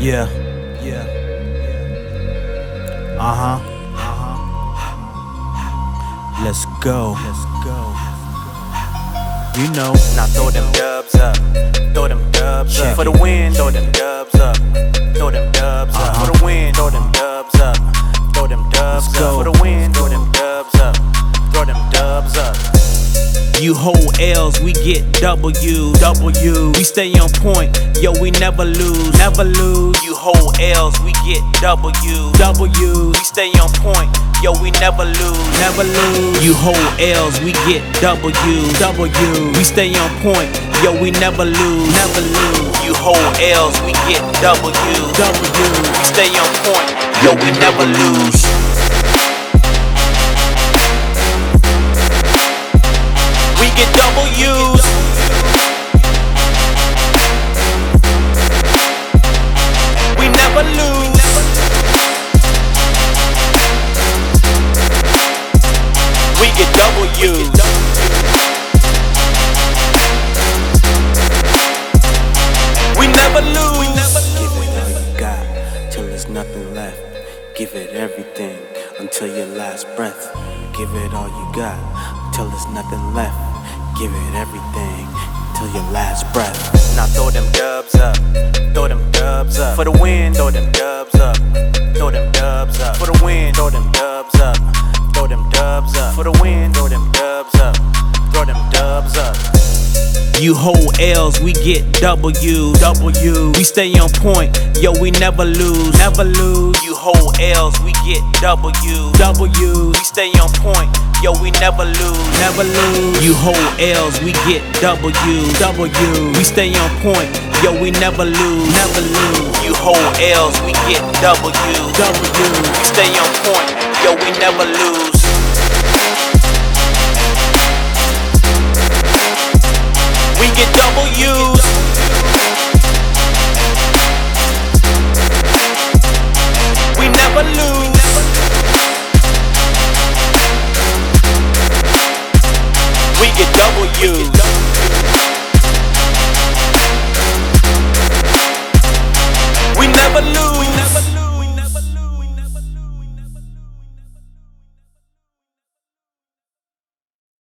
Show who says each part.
Speaker 1: Yeah. Uh-huh. Let's go. You know.
Speaker 2: Now throw them dubs up. Throw them dubs up. For the win, throw them dubs up. Throw them dubs up. For the win, throw them dubs up. Throw them dubs up. For the win, throw them dubs up. Throw them dubs up.
Speaker 1: You hold L's, we get W's. We stay on point, yo, we never lose. You hold L's, we get W's. We stay on point, yo, we never lose. You hold L's, we get W's. We stay on point, yo, we never lose. You hold L's, we get W's. We stay on point, yo, we never lose. We get W's. We never lose. We get W's. We never lose.
Speaker 2: Give it all you got till there's nothing left. Give it everything until your last breath. Give it all you got till there's nothing left. Give it everything till your last breath. Now throw them dubs up. Throw them dubs up. For the win, throw them dubs up. Throw them dubs up. For the win, throw them dubs up. Throw them dubs up. For the win, throw them dubs up. Throw them dubs up.
Speaker 1: You hold L's, we get W's. We stay on point, yo, we never lose. You hold L's, we get W's. We stay on point, yo, we never lose. You hold L's, we get W's. We stay on point, yo, we never lose. You hold L's, we get W's. We stay on point, yo, we never lose.